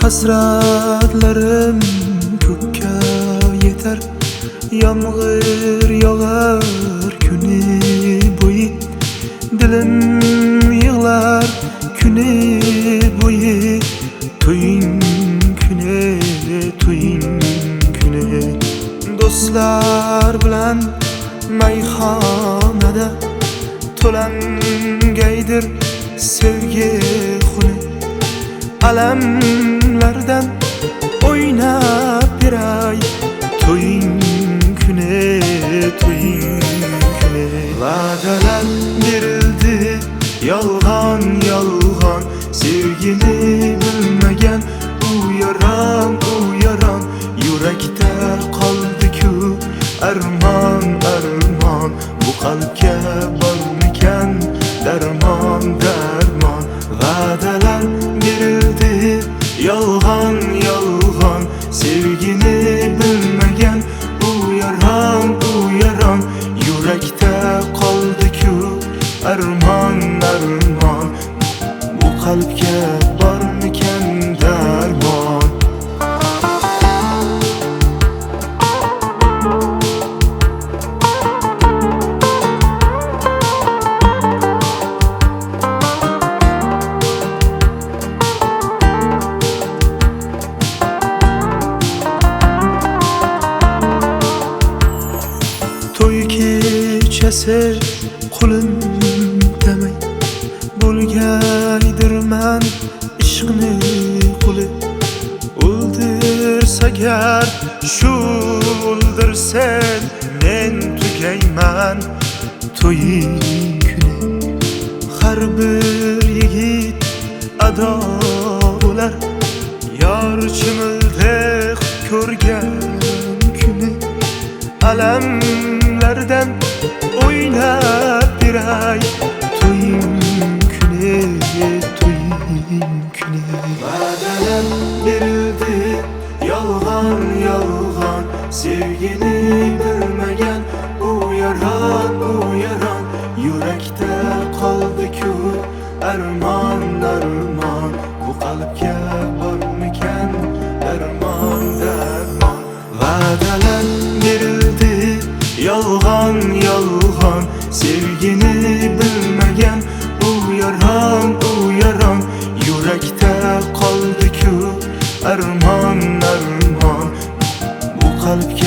Hasratlarim ko'kka yetar, yomg'ir yog'ar kuni bo'yi. Dilim yig'lar kuni bo'yi. To'ying kuni, to'ying kuni. Do'stlar bilan mayxonada to'langaydir sevgi xuni. Alamlardan o'ynab beray, to'ying kuni, to'ying kuni. Va'dalar berildi yolg'on yolg'on, sevgini bilmagan u yaron yurakda qoldi-ku armon armon. Bu qalbga bormikan darmon darmon. Va'dalar berildi yolg'on yolg'on, sevgini bilmagan u yaron yurakda qoldi-ku armon armon. Bu qalbga bormikan darmon. To'y kechasi qo'lim demay, bo'lgaydirman ishqni quli. O'ldirsagar shu o'ldirsen, men tugayman to'ying kuni. Har bir yigit ado bo'lar, yor chimildek ko'rgan kuni. Alamlardan o'ynab beray, to'ying kuni, to'ying kuni. Va'dalar berildi yolg'on yolg'on, sevgini bilmagan u yaron yurakda qoldi-ku armon armon. Bu qalbga bormikan darmon darmon. Va'dalar berildi yolg'on yolg'on, sevgini bilmagan u yaron yurakda qoldi-ku armon armon. Bu qalbga